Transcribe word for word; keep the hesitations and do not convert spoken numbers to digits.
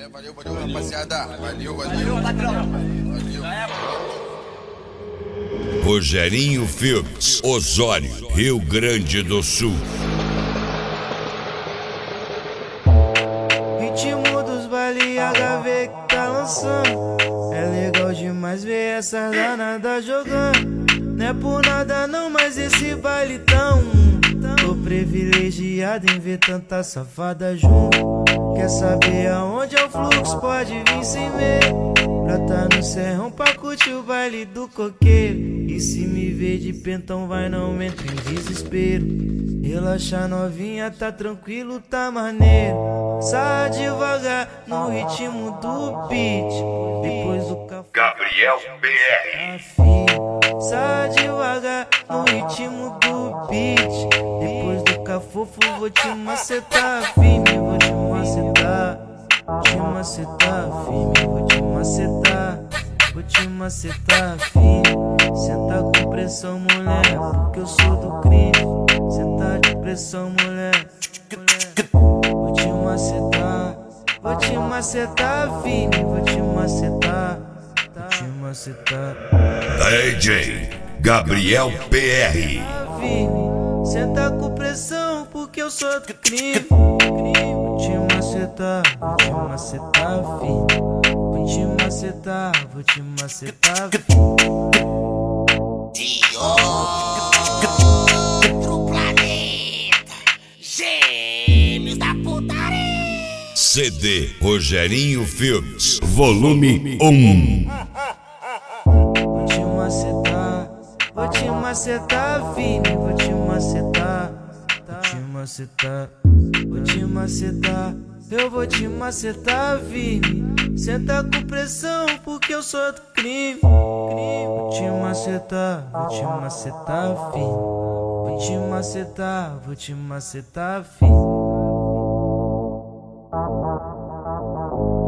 É, valeu, valeu, rapaziada. Valeu, valeu. Valeu. Rogerinho Filmes, Osório, Rio Grande do Sul. Ritmo dos baile H V que tá lançando. É legal demais ver essa danada jogando. Não é por nada não, mas esse baile tão Tô privilegiado em ver tanta safada junto. Quer saber aonde é o fluxo? Pode vir sem medo. Pra tá no serrão pra curtir o baile do coqueiro. E se me ver de pentão vai, não entra em desespero. Relaxa novinha, tá tranquilo, tá maneiro. Sai devagar no ritmo do beat. Depois do café Gabriel B R. Sai devagar no ritmo do beat. Depois do cafofo vou te macetar firme, vou te macetar. Vou te macetar firme, vou te macetar. Vou te macetar firme. Senta com pressão, mulher, porque eu sou do crime. Senta de pressão, mulher, mulher. Vou te macetar, vou te macetar firme, vou te macetar. Vou te macetar. D J Gabriel P R. Senta com pressão porque eu sou do crime. Vou te macetar, vou te macetar, filho. Vou te macetar, vou te macetar, filho. De outro planeta, gêmeos da putaria. C D Rogerinho Filmes, volume um. Vou te macetar, vou te macetar, filho. Vou te macetar, vou te macetar, vou te macetar. Eu vou te macetar, firme. Senta com pressão porque eu sou do crime. Vou te macetar, vou te macetar, firme. Vou te macetar, vou te macetar, firme.